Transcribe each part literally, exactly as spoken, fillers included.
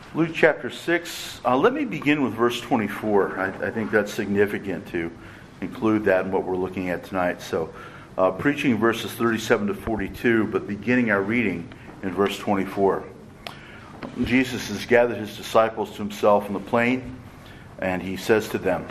Luke chapter six. Uh, let me begin with verse twenty-four. I, I think that's significant to include that in what we're looking at tonight. So, uh, preaching verses thirty-seven to forty-two, but beginning our reading in verse twenty-four. Jesus has gathered his disciples to himself on the plain, and he says to them,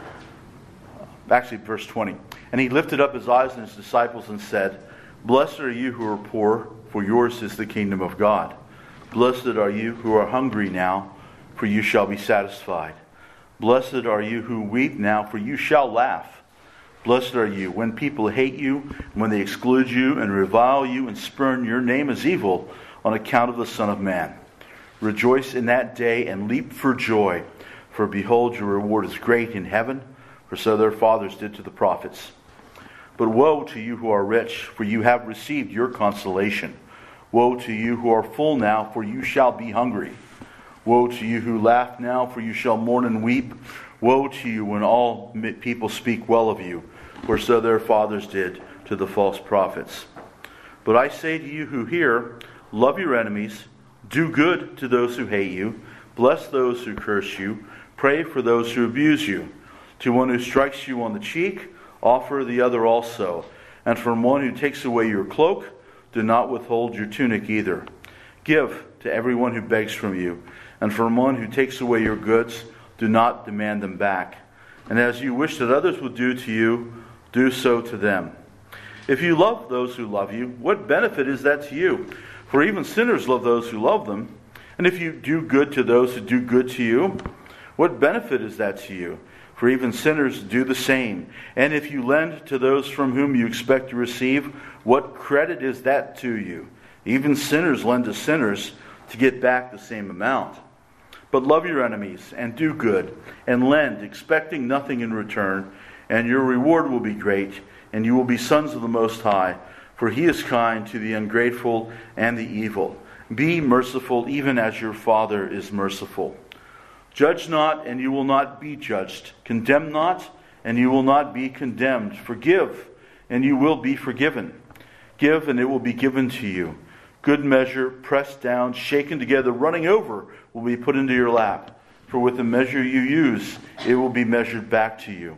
actually, verse twenty, and he lifted up his eyes on his disciples and said, "Blessed are you who are poor, for yours is the kingdom of God. Blessed are you who are hungry now, for you shall be satisfied. Blessed are you who weep now, for you shall laugh. Blessed are you when people hate you, when they exclude you and revile you and spurn your name as evil on account of the Son of Man. Rejoice in that day and leap for joy, for behold, your reward is great in heaven, for so their fathers did to the prophets. But woe to you who are rich, for you have received your consolation. Woe to you who are full now, for you shall be hungry. Woe to you who laugh now, for you shall mourn and weep. Woe to you when all people speak well of you, for so their fathers did to the false prophets. But I say to you who hear, love your enemies, do good to those who hate you, bless those who curse you, pray for those who abuse you. To one who strikes you on the cheek, offer the other also. And from one who takes away your cloak, do not withhold your tunic either. Give to everyone who begs from you, and from one who takes away your goods, do not demand them back. And as you wish that others would do to you, do so to them. If you love those who love you, what benefit is that to you? For even sinners love those who love them. And if you do good to those who do good to you, what benefit is that to you? For even sinners do the same. And if you lend to those from whom you expect to receive, what credit is that to you? Even sinners lend to sinners to get back the same amount. But love your enemies, and do good, and lend, expecting nothing in return, and your reward will be great, and you will be sons of the Most High, for He is kind to the ungrateful and the evil. Be merciful, even as your Father is merciful. Judge not, and you will not be judged. Condemn not, and you will not be condemned. Forgive, and you will be forgiven. Give, and it will be given to you. Good measure, pressed down, shaken together, running over, will be put into your lap. For with the measure you use, it will be measured back to you.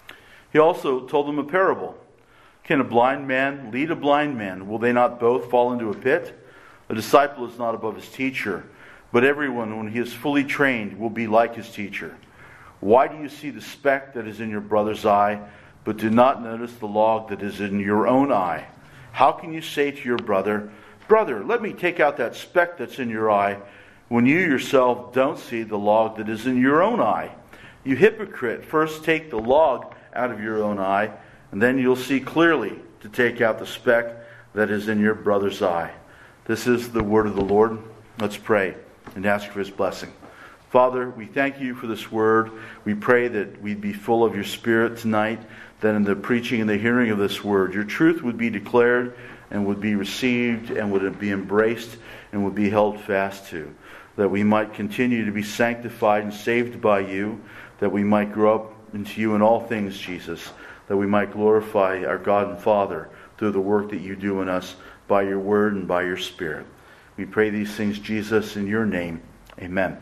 He also told them a parable. Can a blind man lead a blind man? Will they not both fall into a pit? A disciple is not above his teacher, but everyone, when he is fully trained, will be like his teacher. Why do you see the speck that is in your brother's eye, but do not notice the log that is in your own eye? How can you say to your brother, Brother, let me take out that speck that's in your eye, when you yourself don't see the log that is in your own eye? You hypocrite, first take the log out of your own eye, and then you'll see clearly to take out the speck that is in your brother's eye. This is the word of the Lord. Let's pray and ask for His blessing. Father, we thank you for this word. We pray that we'd be full of your Spirit tonight, that in the preaching and the hearing of this word, your truth would be declared and would be received and would be embraced and would be held fast to. That we might continue to be sanctified and saved by you, that we might grow up into you in all things, Jesus, that we might glorify our God and Father through the work that you do in us by your word and by your Spirit. We pray these things, Jesus, in your name. Amen.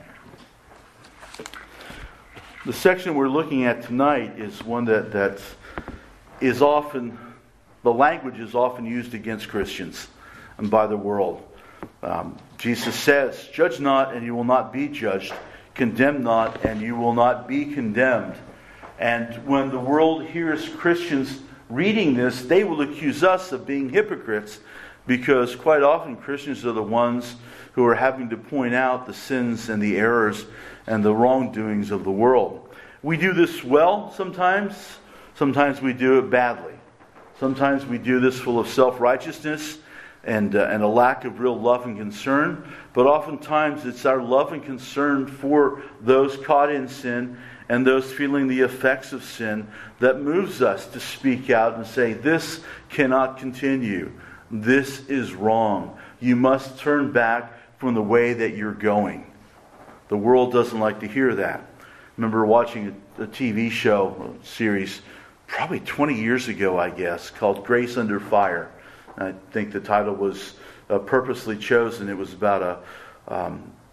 The section we're looking at tonight is one that, that is often, the language is often used against Christians and by the world. Um, Jesus says, Judge not, and you will not be judged. Condemn not, and you will not be condemned. And when the world hears Christians reading this, they will accuse us of being hypocrites, because quite often Christians are the ones who are having to point out the sins and the errors and the wrongdoings of the world. We do this well sometimes. Sometimes we do it badly. Sometimes we do this full of self-righteousness and, uh, and a lack of real love and concern. But oftentimes it's our love and concern for those caught in sin and those feeling the effects of sin that moves us to speak out and say, this cannot continue. This is wrong. You must turn back from the way that you're going. The world doesn't like to hear that. I remember watching a, a T V show, a series, probably twenty years ago, I guess, called Grace Under Fire. I think the title was uh, purposely chosen. It was about a, um,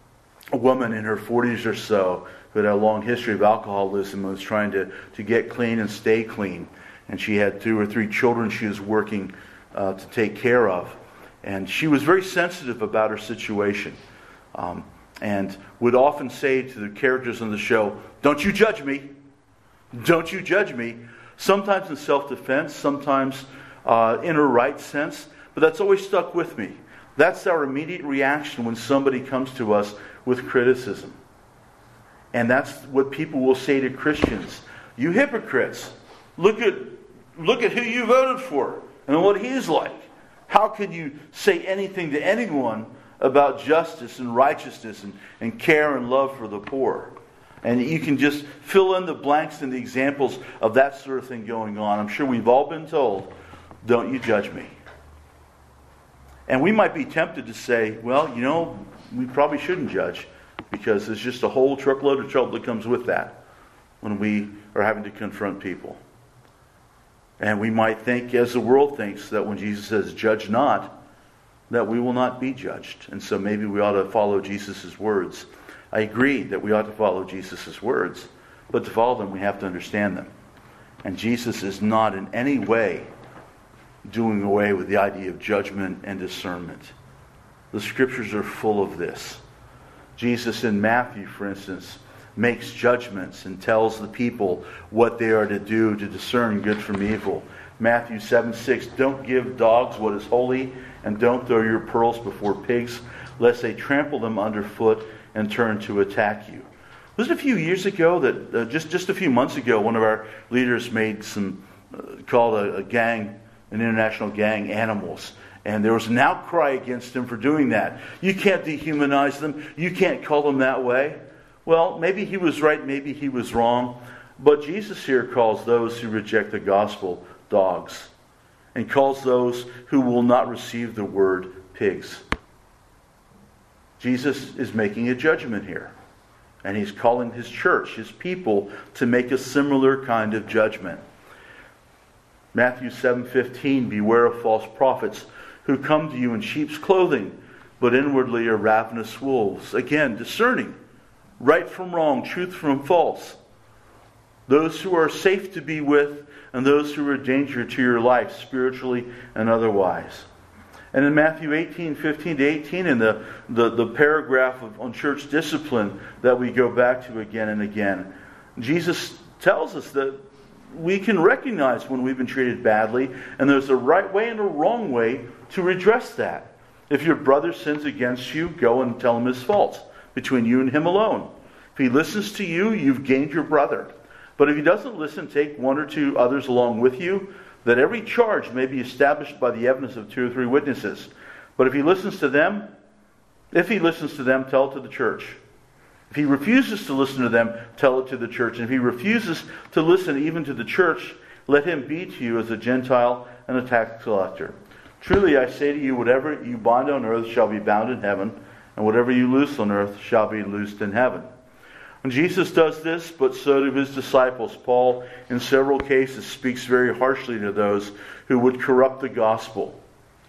a woman in her forties or so who had a long history of alcoholism and was trying to, to get clean and stay clean. And she had two or three children she was working uh, to take care of. And she was very sensitive about her situation. Um, and would often say to the characters on the show, "Don't you judge me. Don't you judge me." Sometimes in self-defense, sometimes uh, in a right sense. But that's always stuck with me. That's our immediate reaction when somebody comes to us with criticism. And that's what people will say to Christians. "You hypocrites, look at look at who you voted for and what he's like. How could you say anything to anyone about justice and righteousness and, and care and love for the poor?" And you can just fill in the blanks and the examples of that sort of thing going on. I'm sure we've all been told, "Don't you judge me." And we might be tempted to say, well, you know, we probably shouldn't judge, because there's just a whole truckload of trouble that comes with that when we are having to confront people. And we might think, as the world thinks, that when Jesus says, "Judge not," that we will not be judged. And so maybe we ought to follow Jesus' words. I agree that we ought to follow Jesus' words, but to follow them we have to understand them. And Jesus is not in any way doing away with the idea of judgment and discernment. The Scriptures are full of this. Jesus in Matthew, for instance, makes judgments and tells the people what they are to do to discern good from evil. Matthew seven six, "Don't give dogs what is holy, and don't throw your pearls before pigs, lest they trample them underfoot and turn to attack you." Was it a few years ago that, uh, just, just a few months ago, one of our leaders made some, uh, called a, a gang, an international gang, animals. And there was an outcry against him for doing that. You can't dehumanize them. You can't call them that way. Well, maybe he was right, maybe he was wrong. But Jesus here calls those who reject the gospel dogs. And calls those who will not receive the word pigs. Jesus is making a judgment here. And he's calling his church, his people, to make a similar kind of judgment. Matthew seven fifteen, "Beware of false prophets who come to you in sheep's clothing, but inwardly are ravenous wolves." Again, discerning right from wrong, truth from false. Those who are safe to be with and those who are a danger to your life, spiritually and otherwise. And in Matthew eighteen fifteen to eighteen, in the, the, the paragraph of, on church discipline that we go back to again and again, Jesus tells us that we can recognize when we've been treated badly, and there's a right way and a wrong way to redress that. If your brother sins against you, go and tell him his fault, between you and him alone. If he listens to you, you've gained your brother. But if he doesn't listen, take one or two others along with you, that every charge may be established by the evidence of two or three witnesses. But if he listens to them, if he listens to them, tell it to the church. If he refuses to listen to them, tell it to the church. And if he refuses to listen even to the church, let him be to you as a Gentile and a tax collector. Truly I say to you, whatever you bind on earth shall be bound in heaven, and whatever you loose on earth shall be loosed in heaven. And Jesus does this, but so do his disciples. Paul, in several cases, speaks very harshly to those who would corrupt the gospel.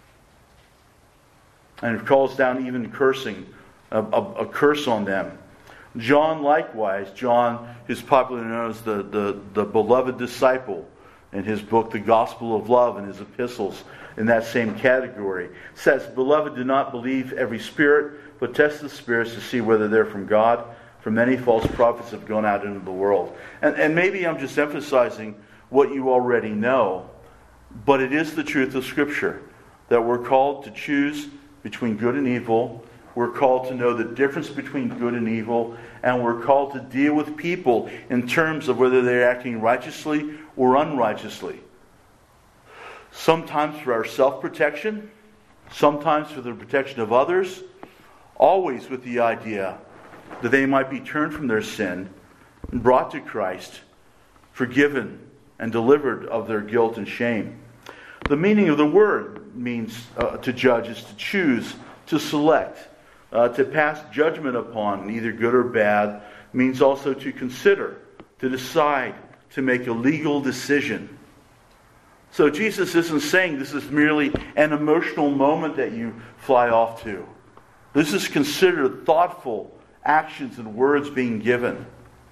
And calls down even cursing, a, a, a curse on them. John likewise, John is popularly known as the, the, the beloved disciple in his book, The Gospel of Love, and his epistles in that same category, says, "Beloved, do not believe every spirit, but test the spirits to see whether they're from God. For many false prophets have gone out into the world." And, and maybe I'm just emphasizing what you already know, but it is the truth of Scripture that we're called to choose between good and evil. We're called to know the difference between good and evil, and we're called to deal with people in terms of whether they're acting righteously or unrighteously. Sometimes for our self-protection, sometimes for the protection of others, always with the idea that they might be turned from their sin and brought to Christ, forgiven and delivered of their guilt and shame. The meaning of the word means uh, to judge is to choose, to select. Uh, to pass judgment upon, either good or bad, means also to consider, to decide, to make a legal decision. So Jesus isn't saying this is merely an emotional moment that you fly off to. This is considered thoughtful actions and words being given.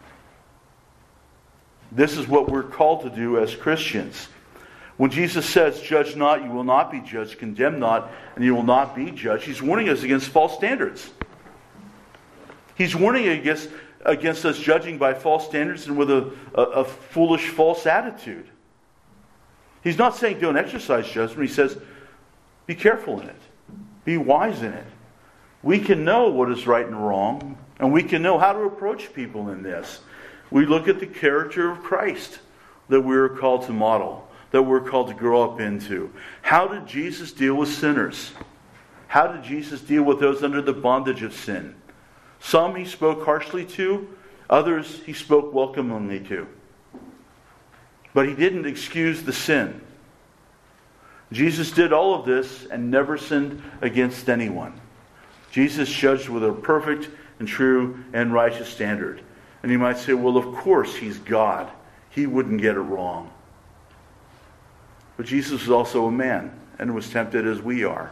This is what we're called to do as Christians. When Jesus says, "Judge not, you will not be judged. Condemn not, and you will not be judged," He's warning us against false standards. He's warning against, against us judging by false standards and with a, a, a foolish, false attitude. He's not saying don't exercise judgment. He says, be careful in it. Be wise in it. We can know what is right and wrong, and we can know how to approach people in this. We look at the character of Christ that we're called to model, that we're called to grow up into. How did Jesus deal with sinners? How did Jesus deal with those under the bondage of sin? Some He spoke harshly to, others He spoke welcomingly to. But He didn't excuse the sin. Jesus did all of this and never sinned against anyone. Jesus judged with a perfect and true and righteous standard. And you might say, well, of course He's God. He wouldn't get it wrong. But Jesus was also a man and was tempted as we are.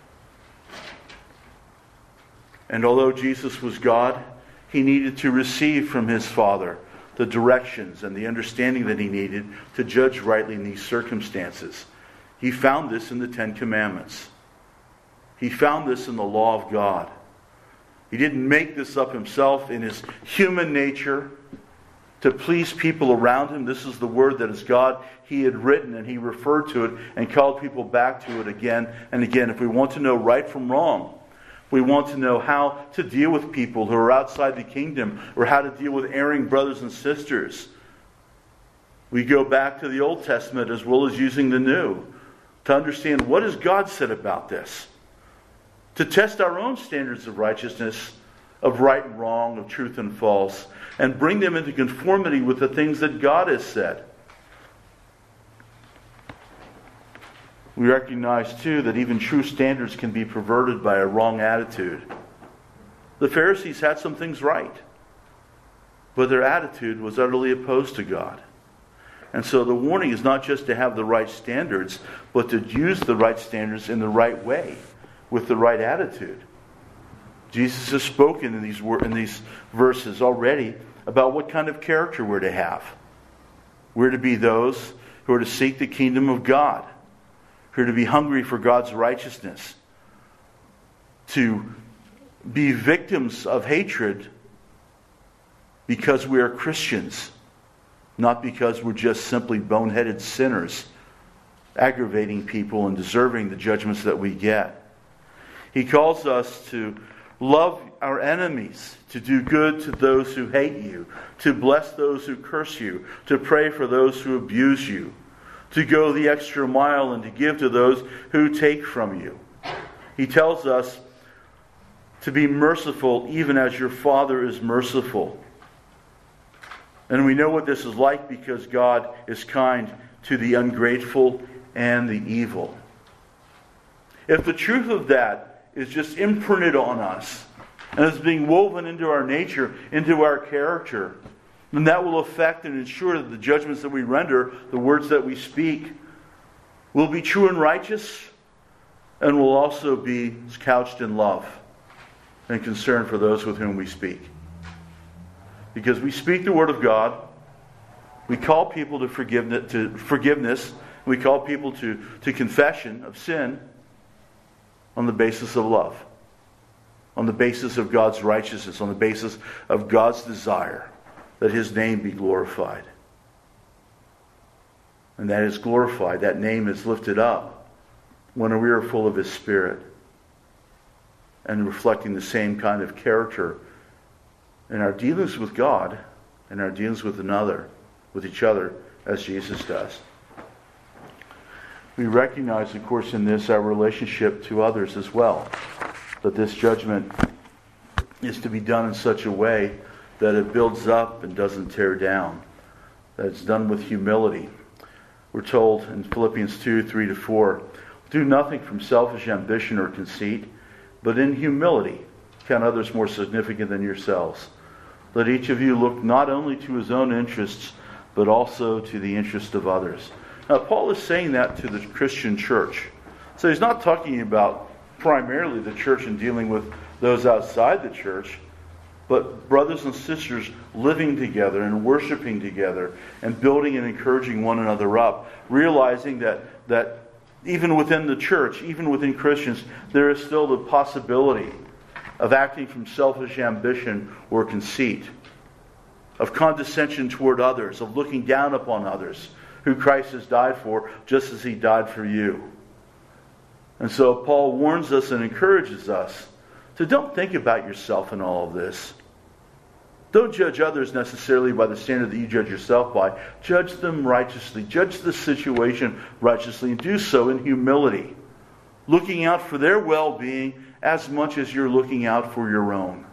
And although Jesus was God, He needed to receive from His Father the directions and the understanding that He needed to judge rightly in these circumstances. He found this in the Ten Commandments. He found this in the law of God. He didn't make this up Himself in His human nature to please people around Him. This is the Word that is God. He had written and He referred to it and called people back to it again and again. If we want to know right from wrong, we want to know how to deal with people who are outside the kingdom, or how to deal with erring brothers and sisters, we go back to the Old Testament as well as using the New to understand what has God said about this. To test our own standards of righteousness, of right and wrong, of truth and false, and bring them into conformity with the things that God has said. We recognize, too, that even true standards can be perverted by a wrong attitude. The Pharisees had some things right, but their attitude was utterly opposed to God. And so the warning is not just to have the right standards, but to use the right standards in the right way, with the right attitude. Jesus has spoken in these in these verses already about what kind of character we're to have. We're to be those who are to seek the kingdom of God, who are to be hungry for God's righteousness, to be victims of hatred because we are Christians, not because we're just simply boneheaded sinners, aggravating people and deserving the judgments that we get. He calls us to love our enemies, to do good to those who hate you, to bless those who curse you, to pray for those who abuse you, to go the extra mile and to give to those who take from you. He tells us to be merciful even as your Father is merciful. And we know what this is like because God is kind to the ungrateful and the evil. If the truth of that is just imprinted on us and is being woven into our nature, into our character, then that will affect and ensure that the judgments that we render, the words that we speak, will be true and righteous, and will also be couched in love and concern for those with whom we speak. Because we speak the Word of God, we call people to forgiveness, to forgiveness, we call people to, to confession of sin on the basis of love, on the basis of God's righteousness, on the basis of God's desire that His name be glorified. And that is glorified, that name is lifted up when we are full of His Spirit and reflecting the same kind of character in our dealings with God and our dealings with another, with each other, as Jesus does. We recognize, of course, in this our relationship to others as well, that this judgment is to be done in such a way that it builds up and doesn't tear down, that it's done with humility. We're told in Philippians two, three to four, do nothing from selfish ambition or conceit, but in humility count others more significant than yourselves. Let each of you look not only to his own interests, but also to the interest of others. Now, Paul is saying that to the Christian church. So he's not talking about primarily the church and dealing with those outside the church, but brothers and sisters living together and worshiping together and building and encouraging one another up, realizing that, that even within the church, even within Christians, there is still the possibility of acting from selfish ambition or conceit, of condescension toward others, of looking down upon others who Christ has died for, just as He died for you. And so Paul warns us and encourages us to don't think about yourself in all of this. Don't judge others necessarily by the standard that you judge yourself by. Judge them righteously. Judge the situation righteously, and do so in humility, looking out for their well-being as much as you're looking out for your own.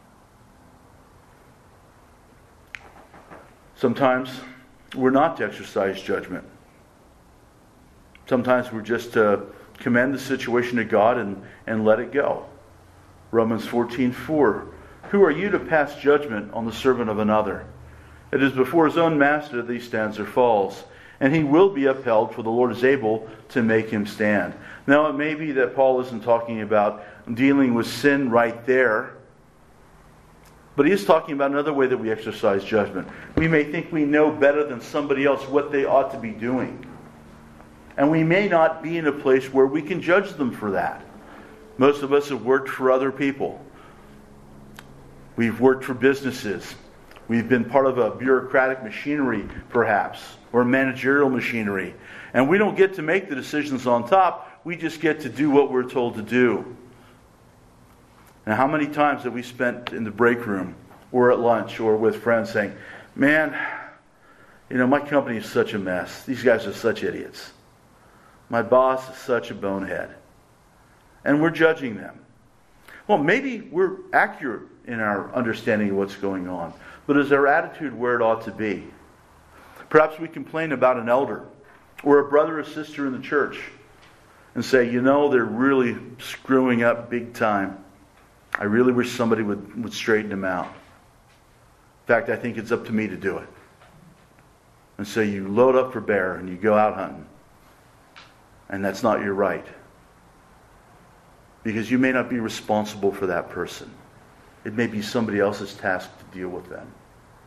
Sometimes we're not to exercise judgment. Sometimes we're just to commend the situation to God and, and let it go. Romans fourteen four. Who are you to pass judgment on the servant of another? It is before his own master that he stands or falls, and he will be upheld, for the Lord is able to make him stand. Now, it may be that Paul isn't talking about dealing with sin right there, but he is talking about another way that we exercise judgment. We may think we know better than somebody else what they ought to be doing. And we may not be in a place where we can judge them for that. Most of us have worked for other people. We've worked for businesses. We've been part of a bureaucratic machinery, perhaps, or managerial machinery. And we don't get to make the decisions on top. We just get to do what we're told to do. Now, how many times have we spent in the break room or at lunch or with friends saying, man, you know, my company is such a mess. These guys are such idiots. My boss is such a bonehead. And we're judging them. Well, maybe we're accurate in our understanding of what's going on. But is our attitude where it ought to be? Perhaps we complain about an elder or a brother or sister in the church and say, you know, they're really screwing up big time. I really wish somebody would, would straighten them out. In fact, I think it's up to me to do it. And so you load up for bear and you go out hunting. And that's not your right. Because you may not be responsible for that person. It may be somebody else's task to deal with them.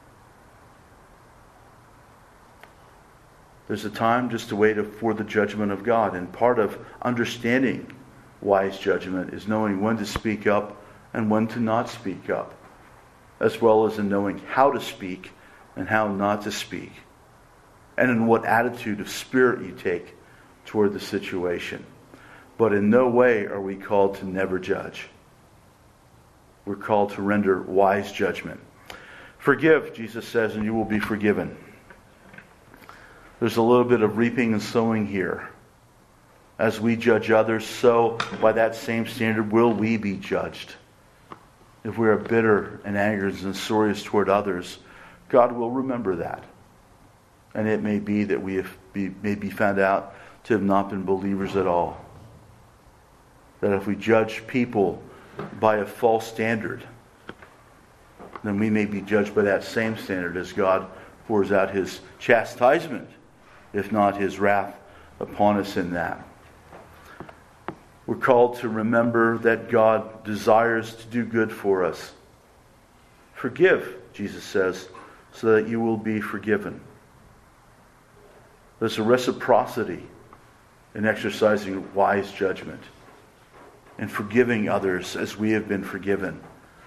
There's a time just to wait for the judgment of God. And part of understanding wise judgment is knowing when to speak up and when to not speak up, as well as in knowing how to speak and how not to speak, and in what attitude of spirit you take toward the situation. But in no way are we called to never judge. We're called to render wise judgment. Forgive, Jesus says, and you will be forgiven. There's a little bit of reaping and sowing here. As we judge others, so by that same standard will we be judged. If we are bitter and angry and censorious toward others, God will remember that. And it may be that we have be, may be found out to have not been believers at all. That if we judge people by a false standard, then we may be judged by that same standard as God pours out His chastisement, if not His wrath, upon us in that. We're called to remember that God desires to do good for us. Forgive, Jesus says, so that you will be forgiven. There's a reciprocity in exercising wise judgment and forgiving others as we have been forgiven.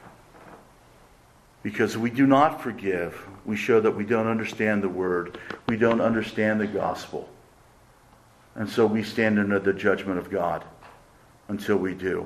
Because if we do not forgive, we show that we don't understand the Word. We don't understand the gospel. And so we stand under the judgment of God until we do.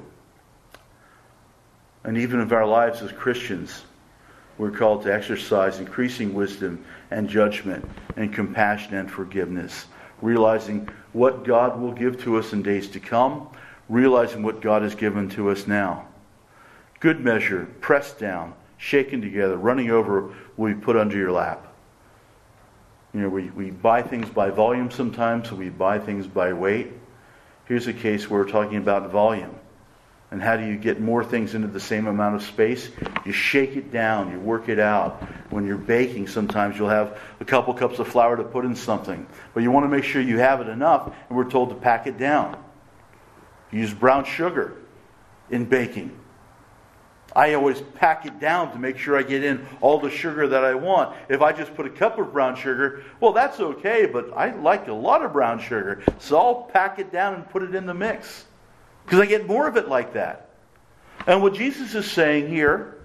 And even in our lives as Christians, we're called to exercise increasing wisdom and judgment and compassion and forgiveness, realizing what God will give to us in days to come, realizing what God has given to us now. Good measure, pressed down, shaken together, running over will be put under your lap. You know, we, we buy things by volume sometimes, so we buy things by weight. Here's a case where we're talking about volume. And how do you get more things into the same amount of space? You shake it down, you work it out. When you're baking, sometimes you'll have a couple cups of flour to put in something. But you want to make sure you have it enough, and we're told to pack it down. Use brown sugar in baking. I always pack it down to make sure I get in all the sugar that I want. If I just put a cup of brown sugar, well, that's okay, but I like a lot of brown sugar. So I'll pack it down and put it in the mix. Because I get more of it like that. And what Jesus is saying here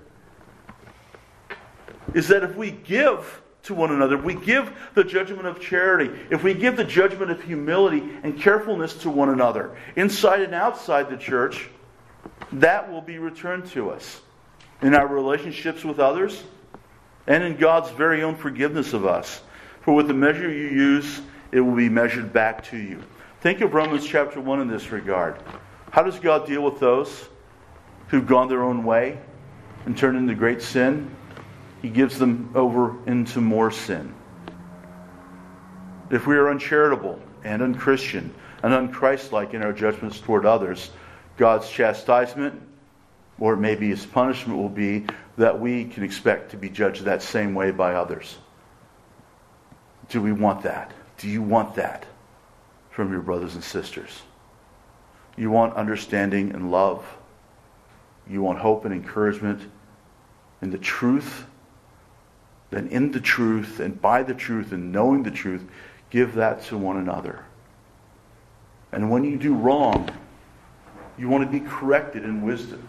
is that if we give to one another, if we give the judgment of charity, if we give the judgment of humility and carefulness to one another, inside and outside the church, that will be returned to us in our relationships with others and in God's very own forgiveness of us. For with the measure you use, it will be measured back to you. Think of Romans chapter one in this regard. How does God deal with those who've gone their own way and turned into great sin? He gives them over into more sin. If we are uncharitable and unchristian and unchristlike in our judgments toward others, God's chastisement, or it may be His punishment, will be that we can expect to be judged that same way by others. Do we want that? Do you want that from your brothers and sisters? You want understanding and love. You want hope and encouragement in the truth. Then in the truth and by the truth and knowing the truth, give that to one another. And when you do wrong, you want to be corrected in wisdom.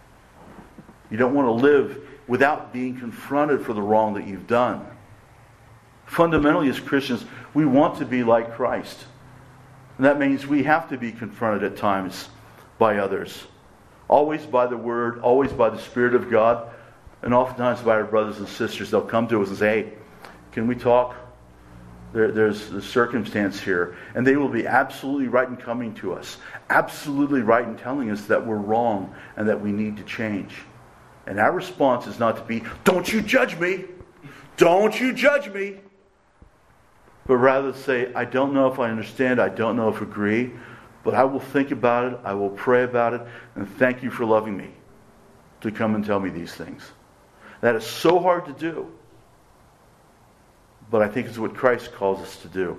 You don't want to live without being confronted for the wrong that you've done. Fundamentally, as Christians, we want to be like Christ. And that means we have to be confronted at times by others. Always by the Word, always by the Spirit of God, and oftentimes by our brothers and sisters. They'll come to us and say, hey, can we talk? There, there's a circumstance here. And they will be absolutely right in coming to us. Absolutely right in telling us that we're wrong and that we need to change. And our response is not to be, don't you judge me. Don't you judge me. But rather to say, I don't know if I understand. I don't know if I agree. But I will think about it. I will pray about it. And thank you for loving me to come and tell me these things. That is so hard to do. But I think it's what Christ calls us to do.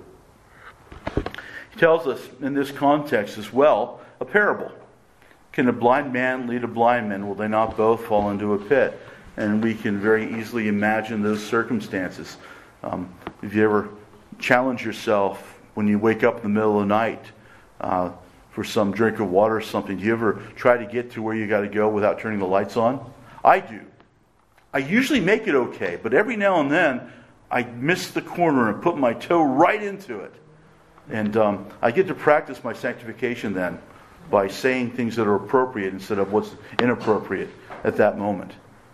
He tells us in this context as well, a parable. Can a blind man lead a blind man? Will they not both fall into a pit? And we can very easily imagine those circumstances. Um, have you ever challenged yourself when you wake up in the middle of the night uh, for some drink of water or something? Do you ever try to get to where you got to go without turning the lights on? I do. I usually make it okay, but every now and then I miss the corner and put my toe right into it. And um, I get to practice my sanctification then by saying things that are appropriate instead of what's inappropriate at that moment.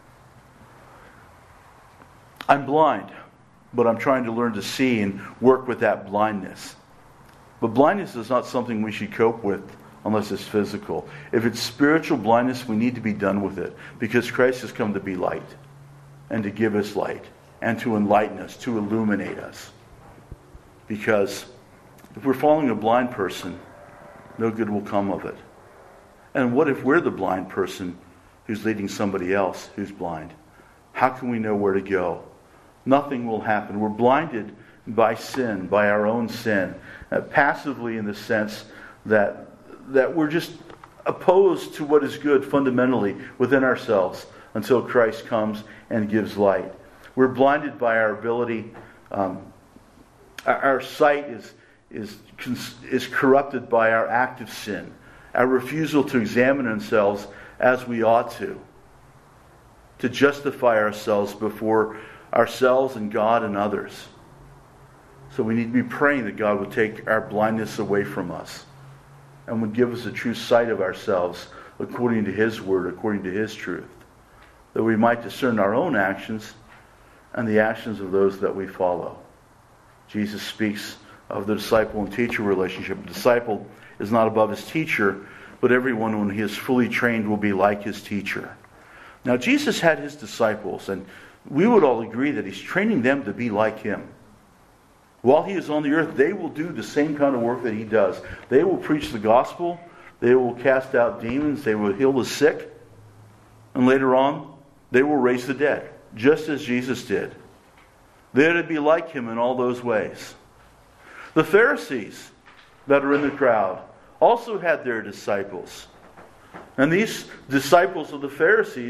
I'm blind, but I'm trying to learn to see and work with that blindness. But blindness is not something we should cope with unless it's physical. If it's spiritual blindness, we need to be done with it, because Christ has come to be light and to give us light and to enlighten us, to illuminate us. Because if we're following a blind person, no good will come of it. And what if we're the blind person who's leading somebody else who's blind? How can we know where to go? Nothing will happen. We're blinded by sin, by our own sin, uh, passively in the sense that that we're just opposed to what is good fundamentally within ourselves until Christ comes and gives light. We're blinded by our ability. Um, our, our sight is is is corrupted by our active sin, our refusal to examine ourselves as we ought to, to justify ourselves before ourselves and God and others. So we need to be praying that God would take our blindness away from us and would give us a true sight of ourselves according to His Word, according to His truth, that we might discern our own actions and the actions of those that we follow. Jesus speaks of the disciple and teacher relationship. The disciple is not above his teacher, but everyone, when he is fully trained, will be like his teacher. Now, Jesus had his disciples, and we would all agree that he's training them to be like him. While he is on the earth, they will do the same kind of work that he does. They will preach the gospel. They will cast out demons. They will heal the sick. And later on, they will raise the dead, just as Jesus did. They are to be like him in all those ways. The Pharisees that are in the crowd also had their disciples. And these disciples of the Pharisees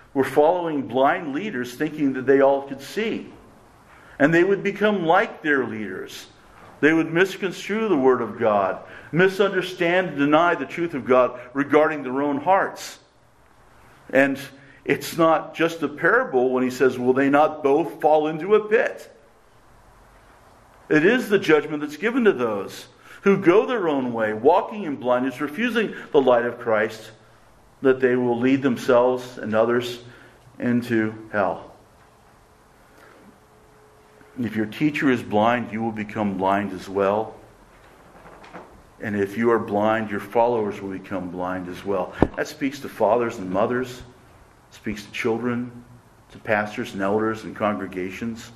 were following blind leaders thinking that they all could see. And they would become like their leaders. They would misconstrue the Word of God, misunderstand and deny the truth of God regarding their own hearts. And it's not just a parable when he says, will they not both fall into a pit? It is the judgment that's given to those who go their own way, walking in blindness, refusing the light of Christ, that they will lead themselves and others into hell. If your teacher is blind, you will become blind as well. And if you are blind, your followers will become blind as well. That speaks to fathers and mothers, speaks to children, to pastors and elders and congregations.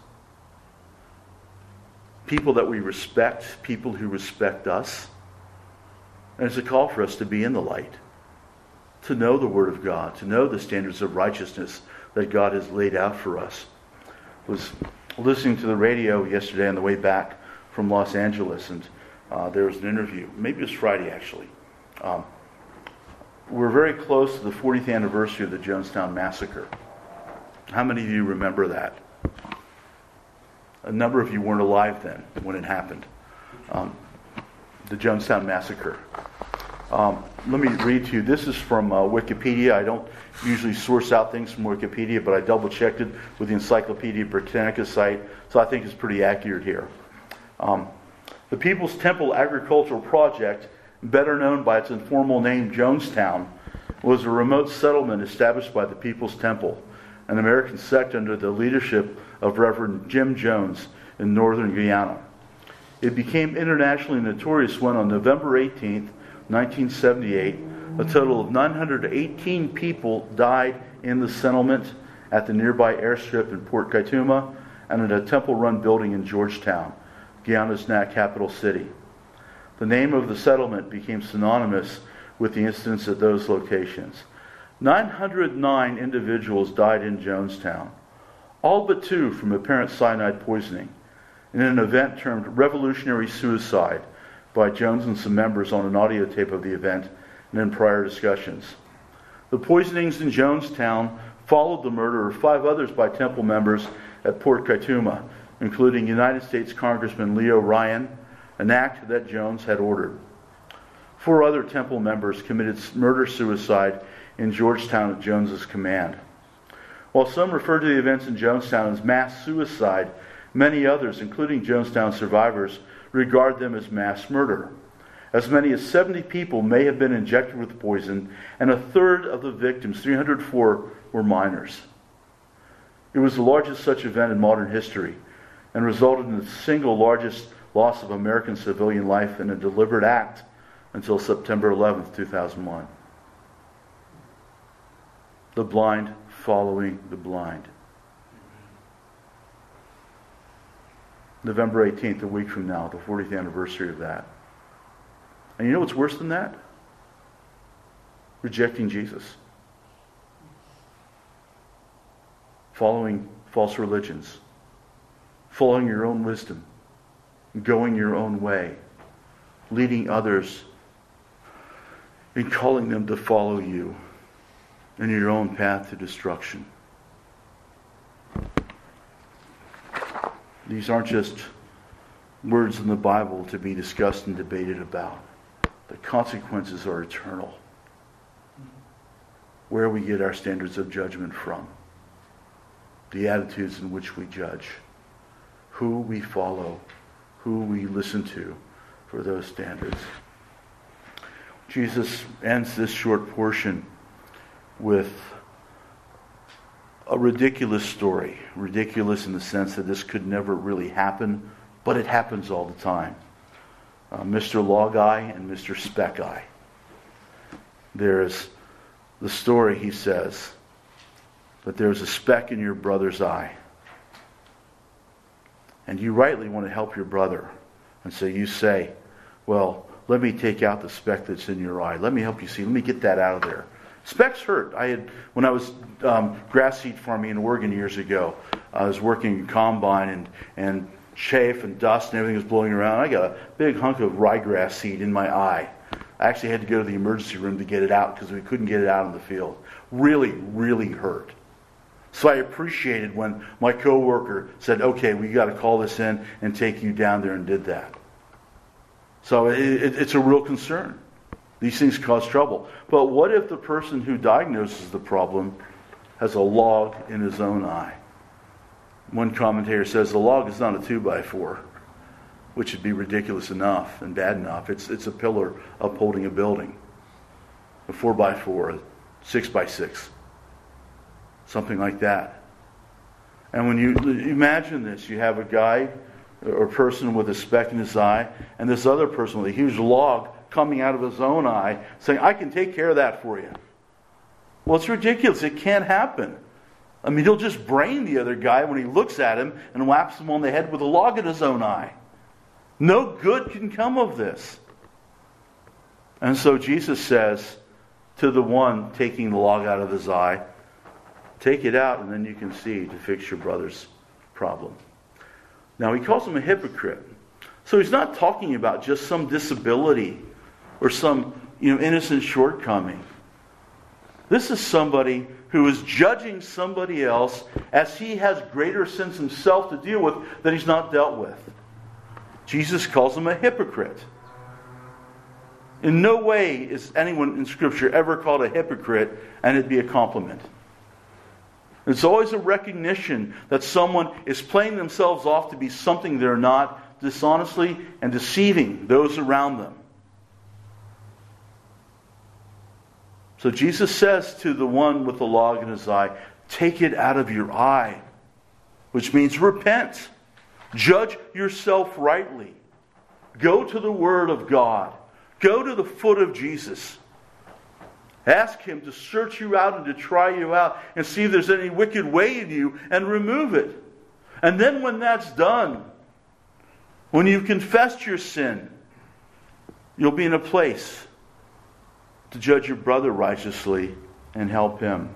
People that we respect, people who respect us. And it's a call for us to be in the light, to know the Word of God, to know the standards of righteousness that God has laid out for us. I was listening to the radio yesterday on the way back from Los Angeles, and uh, there was an interview. Maybe it was Friday, actually. Um, we're very close to the fortieth anniversary of the Jonestown Massacre. How many of you remember that? A number of you weren't alive then when it happened. Um, the Jonestown Massacre. Um, let me read to you. This is from uh, Wikipedia. I don't usually source out things from Wikipedia, but I double-checked it with the Encyclopedia Britannica site, so I think it's pretty accurate here. Um, the People's Temple Agricultural Project, better known by its informal name Jonestown, was a remote settlement established by the People's Temple, an American sect under the leadership of Reverend Jim Jones in northern Guyana. It became internationally notorious when, on November eighteenth, nineteen seventy-eight, a total of nine hundred eighteen people died in the settlement at the nearby airstrip in Port Kaituma and at a temple-run building in Georgetown, Guyana's now capital city. The name of the settlement became synonymous with the incidents at those locations. nine hundred nine individuals died in Jonestown, all but two from apparent cyanide poisoning, in an event termed Revolutionary Suicide by Jones and some members on an audio tape of the event and in prior discussions. The poisonings in Jonestown followed the murder of five others by Temple members at Port Kaituma, including United States Congressman Leo Ryan, an act that Jones had ordered. Four other Temple members committed murder-suicide in Georgetown at Jones's command. While some refer to the events in Jonestown as mass suicide, many others, including Jonestown survivors, regard them as mass murder. As many as seventy people may have been injected with poison, and a third of the victims, three hundred four, were minors. It was the largest such event in modern history and resulted in the single largest loss of American civilian life in a deliberate act until September eleventh, two thousand one. The blind following the blind. November eighteenth, a week from now, the fortieth anniversary of that. And you know what's worse than that? Rejecting Jesus. Following false religions. Following your own wisdom. Going your own way. Leading others and calling them to follow you in your own path to destruction. These aren't just words in the Bible to be discussed and debated about. The consequences are eternal. Where we get our standards of judgment from. The attitudes in which we judge. Who we follow. Who we listen to for those standards. Jesus ends this short portion with a ridiculous story. Ridiculous in the sense that this could never really happen, but it happens all the time. Uh, Mister Law Guy and Mister Spec Guy. There's the story, he says, that there's a speck in your brother's eye. And you rightly want to help your brother. And so you say, well, let me take out the speck that's in your eye. Let me help you see. Let me get that out of there. Specks hurt. I had, when I was um, grass seed farming in Oregon years ago, I was working in combine and, and chaff and dust and everything was blowing around. I got a big hunk of ryegrass seed in my eye. I actually had to go to the emergency room to get it out because we couldn't get it out in the field. Really, really hurt. So I appreciated when my coworker said, okay, we got to call this in and take you down there, and did that. So it, it, it's a real concern. These things cause trouble. But what if the person who diagnoses the problem has a log in his own eye? One commentator says the log is not a two by four, which would be ridiculous enough and bad enough. It's it's a pillar upholding a building. A four by four, a six by six. Something like that. And when you imagine this, you have a guy or person with a speck in his eye, and this other person with a huge log coming out of his own eye, saying, I can take care of that for you. Well, it's ridiculous. It can't happen. I mean, he'll just brain the other guy when he looks at him and whaps him on the head with a log in his own eye. No good can come of this. And so Jesus says to the one taking the log out of his eye, take it out and then you can see to fix your brother's problem. Now he calls him a hypocrite. So he's not talking about just some disability or some, you know, innocent shortcoming. This is somebody who is judging somebody else as he has greater sins himself to deal with that he's not dealt with. Jesus calls him a hypocrite. In no way is anyone in Scripture ever called a hypocrite and it'd be a compliment. It's always a recognition that someone is playing themselves off to be something they're not, dishonestly and deceiving those around them. So Jesus says to the one with the log in his eye, take it out of your eye, which means repent. Judge yourself rightly. Go to the Word of God. Go to the foot of Jesus. Ask Him to search you out and to try you out and see if there's any wicked way in you and remove it. And then when that's done, when you've confessed your sin, you'll be in a place to judge your brother righteously and help him.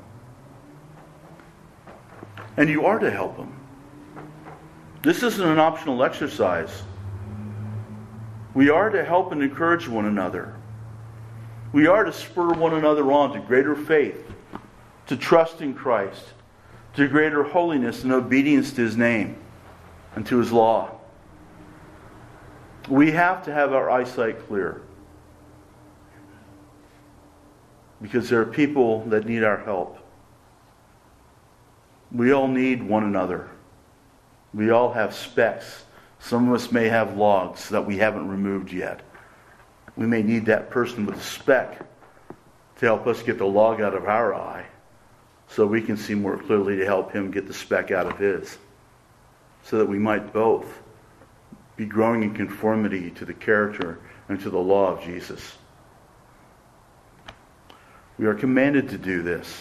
And you are to help him. This isn't an optional exercise. We are to help and encourage one another. We are to spur one another on to greater faith, to trust in Christ, to greater holiness and obedience to His name and to His law. We have to have our eyesight clear, because there are people that need our help. We all need one another. We all have specks. Some of us may have logs that we haven't removed yet. We may need that person with a speck to help us get the log out of our eye so we can see more clearly to help him get the speck out of his, so that we might both be growing in conformity to the character and to the law of Jesus. We are commanded to do this.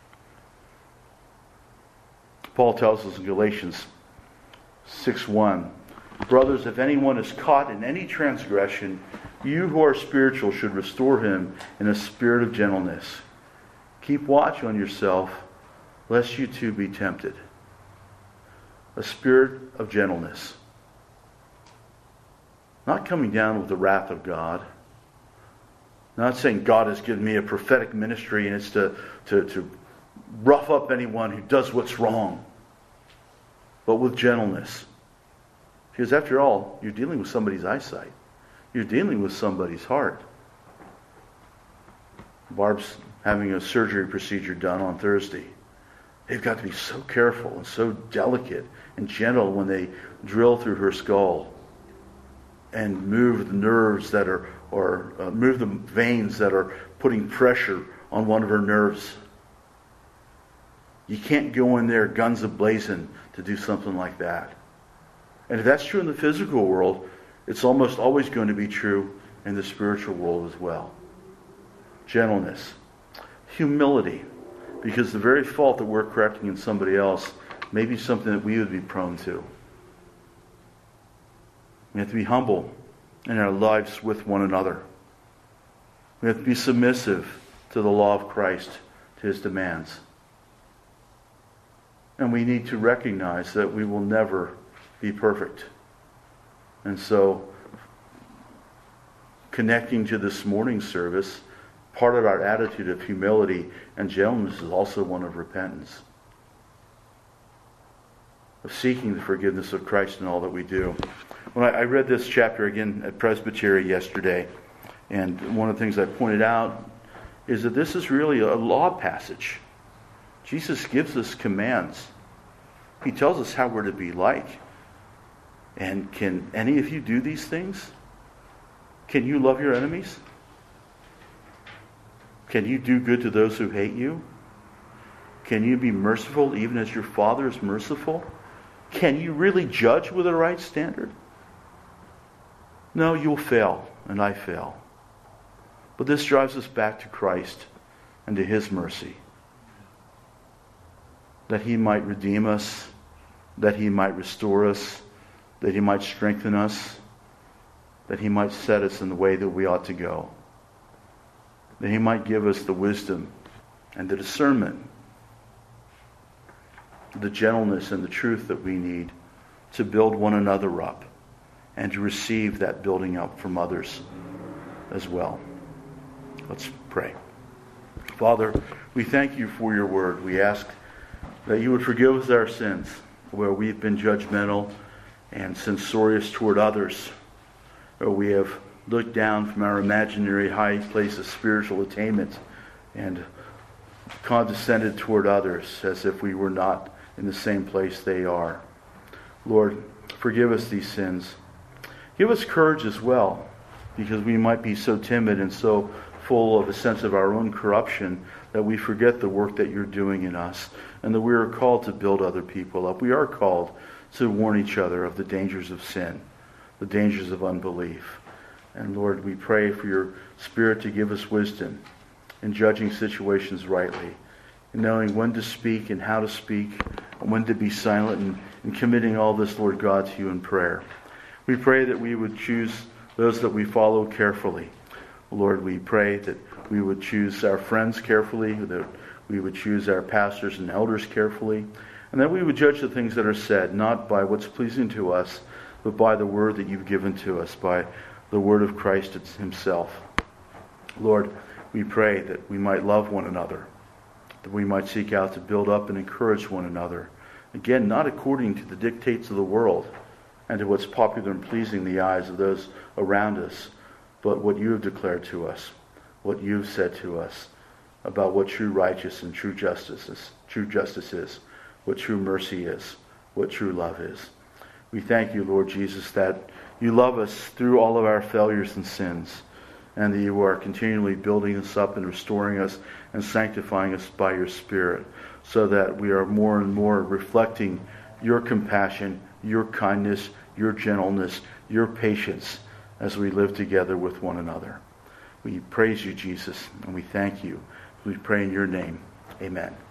Paul tells us in Galatians six one, brothers, if anyone is caught in any transgression, you who are spiritual should restore him in a spirit of gentleness. Keep watch on yourself, lest you too be tempted. A spirit of gentleness. Not coming down with the wrath of God. Not saying God has given me a prophetic ministry and it's to, to, to rough up anyone who does what's wrong. But with gentleness. Because after all, you're dealing with somebody's eyesight. You're dealing with somebody's heart. Barb's having a surgery procedure done on Thursday. They've got to be so careful and so delicate and gentle when they drill through her skull and move the nerves that are, or uh, move the veins that are putting pressure on one of her nerves. You can't go in there guns a-blazing to do something like that. And if that's true in the physical world, it's almost always going to be true in the spiritual world as well. Gentleness. Humility. Because the very fault that we're correcting in somebody else may be something that we would be prone to. We have to be humble in our lives with one another. We have to be submissive to the law of Christ, to His demands. And we need to recognize that we will never be perfect. And so, connecting to this morning's service, part of our attitude of humility and gentleness is also one of repentance. of seeking the forgiveness of Christ in all that we do. When I, I read this chapter again at Presbytery yesterday, and one of the things I pointed out is that this is really a law passage. Jesus gives us commands. He tells us how we're to be like. And can any of you do these things? Can you love your enemies? Can you do good to those who hate you? Can you be merciful even as your Father is merciful? Can you really judge with a right standard? No, you'll fail, and I fail. But this drives us back to Christ and to His mercy. That He might redeem us, that He might restore us, that He might strengthen us, that He might set us in the way that we ought to go. That He might give us the wisdom and the discernment, the gentleness and the truth that we need to build one another up and to receive that building up from others as well. Let's pray. Father, we thank You for Your word. We ask that You would forgive us our sins where we've been judgmental and censorious toward others, or we have looked down from our imaginary high place of spiritual attainment and condescended toward others as if we were not in the same place they are. Lord, forgive us these sins. Give us courage as well, because we might be so timid and so full of a sense of our own corruption that we forget the work that You're doing in us, and that we are called to build other people up. We are called to warn each other of the dangers of sin, the dangers of unbelief. And Lord, we pray for Your Spirit to give us wisdom in judging situations rightly, in knowing when to speak and how to speak, and when to be silent, and, and committing all this, Lord God, to You in prayer. We pray that we would choose those that we follow carefully. Lord, we pray that we would choose our friends carefully, that we would choose our pastors and elders carefully, and that we would judge the things that are said, not by what's pleasing to us, but by the word that You've given to us, by the word of Christ Himself. Lord, we pray that we might love one another, that we might seek out to build up and encourage one another. Again, not according to the dictates of the world and to what's popular and pleasing in the eyes of those around us, but what You have declared to us, what You've said to us about what true righteousness and true justice is, true justice is, what true mercy is, what true love is. We thank You, Lord Jesus, that You love us through all of our failures and sins, and that You are continually building us up and restoring us and sanctifying us by Your Spirit, so that we are more and more reflecting Your compassion, Your kindness, Your gentleness, Your patience as we live together with one another. We praise You, Jesus, and we thank You. We pray in Your name. Amen.